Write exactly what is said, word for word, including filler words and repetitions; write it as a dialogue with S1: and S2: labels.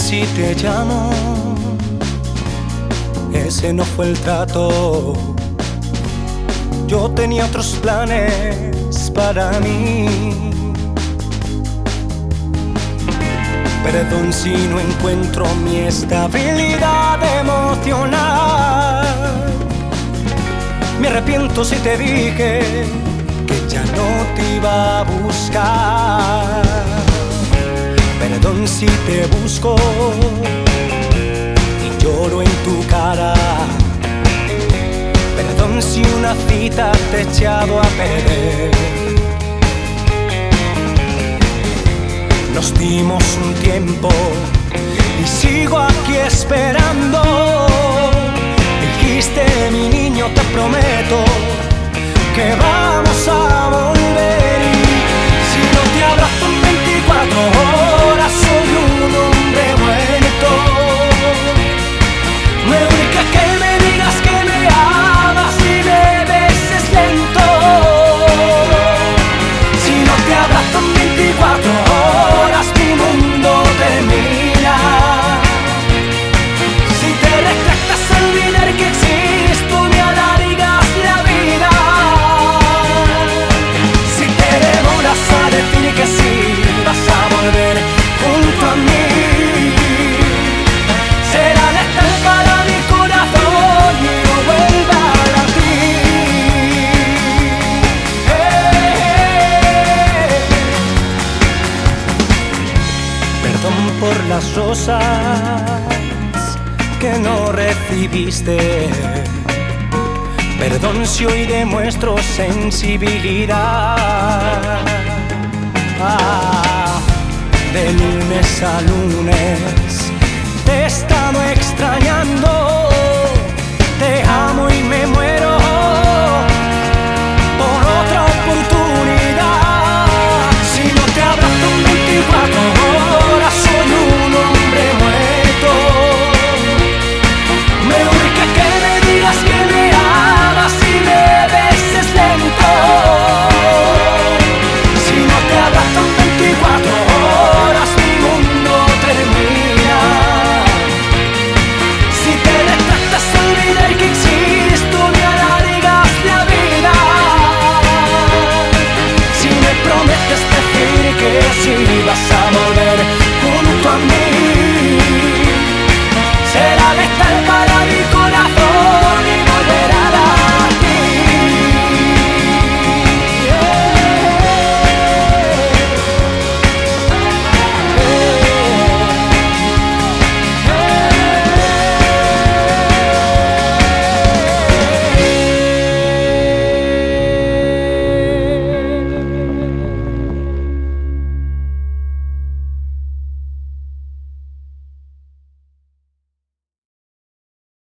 S1: si te llamo, ese no fue el trato. Yo tenía otros planes para mí. Perdón si no encuentro mi estabilidad emocional. Me arrepiento si te dije que ya no te iba a buscar. Perdón si te busco y lloro en tu cara. Perdón si una cita te he echado a perder. Nos dimos un tiempo y sigo aquí esperando. Dijiste, mi niño, te prometo que vamos a volver. Y si no te abrazo en veinticuatro horas, soy un hombre muerto. Me urge que me digas que me amas y me beses lento. Si no te abrazo en veinticuatro horas, mi mundo termina. Si te retractas al olvidar que existo, me alargas la vida. Si te demoras a decir que sí, vas a volver junto a mí. Será letal para mi corazón y no vuelva a latir. Eh. Perdón por las rosas que no recibiste. Perdón si hoy demuestro sensibilidad. Ah, de lunes a lunes te he estado extrañando. Te amo y me